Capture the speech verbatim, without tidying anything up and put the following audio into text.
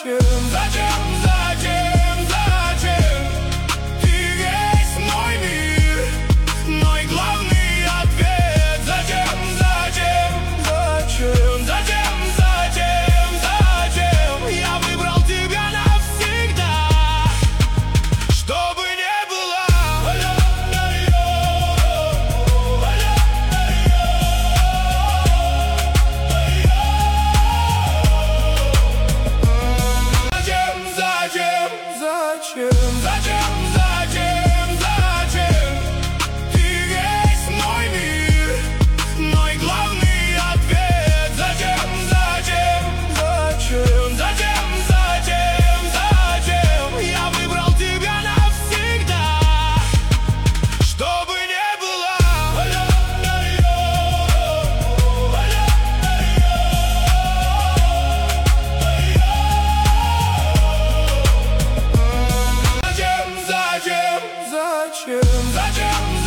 Зачем, зачем, зачем, зачем? Ты весь мой мир, мой главный ответ. Зачем, зачем, зачем, зачем, зачем, зачем? Я выбрал тебя навсегда, чтобы не было. Зачем, зачем, зачем, зачем? Ты весь мой мир, мой главный ответ. Зачем, зачем, зачем, зачем, зачем, зачем? Я выбрал тебя навсегда, чтобы не было. Зачем, зачем, зачем?